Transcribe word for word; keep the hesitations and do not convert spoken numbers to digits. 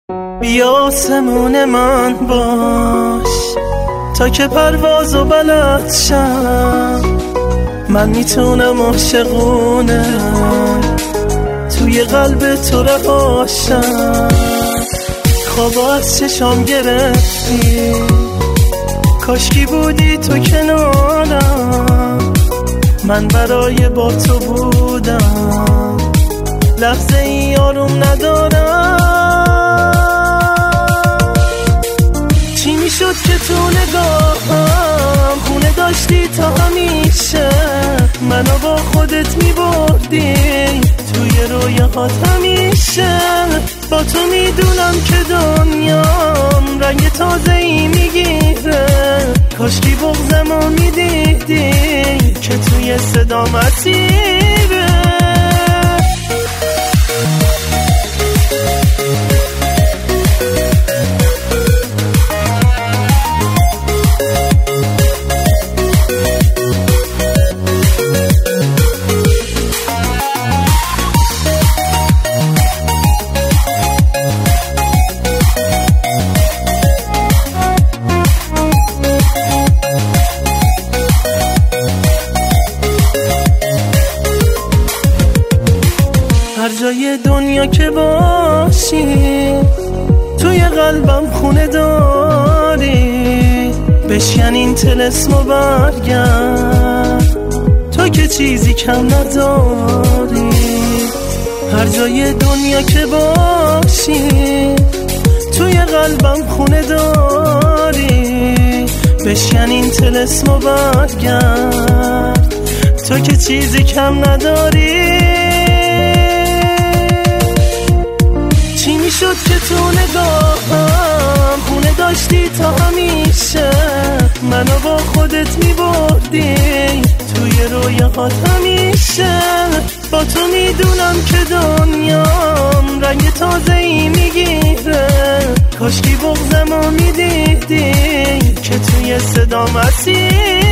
بیا آسمون من باش تا که پروازو بلد شم. من میتونم عاشقونه توی قلب تو رهاشم. خوابا از چشام گرفتی، کاشکی بودی تو کنارم. من برای با تو بودم، لحظه ای آروم ندارم. چی میشد که تو نگاهم خونه داشتی تا همیشه، منو با خودت میبردی توی رویاهات همیشه. با تو میدونم که دنیام رنگ تازه ای میگیره. کاشکی بغضمو میدیدی که توی صدا مسیره. هر جای دنیا که باشی توی قلبم خونه داری. بشکن این طلسم و برگرد تو که چیزی کم نداری. هر جای دنیا که باشی توی قلبم خونه داری. بشکن این طلسم و برگرد تو که چیزی کم نداری. چی میشد که تو نگاهم خونه داشتی تا همیشه، منو با خودت میبردی توی رویاهات همیشه. با تو میدونم که دنیام رنگ تازه ای میگیره. کاشکی بغضمو میدیدی که توی صدا مسیره.